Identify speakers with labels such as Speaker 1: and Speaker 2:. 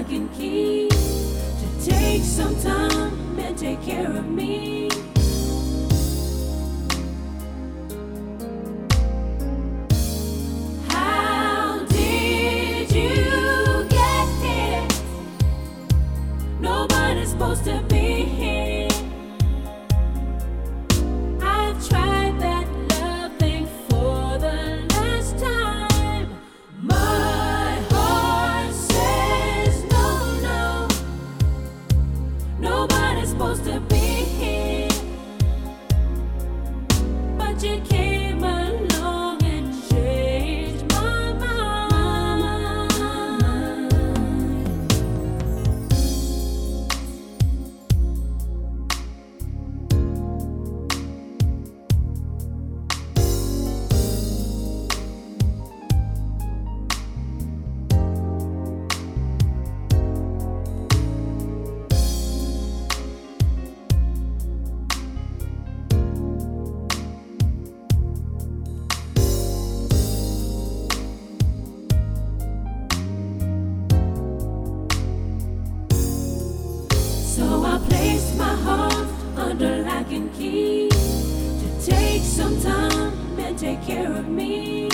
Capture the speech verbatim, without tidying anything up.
Speaker 1: lock and key to take some time and take care of me. How did you get here? Nobody's supposed to be here. I've tried that love thing for the last time. My heart says no, no. Nobody's supposed to be here. But you came along and changed my mind. So I placed my heart under lock and key to take some time and take care of me.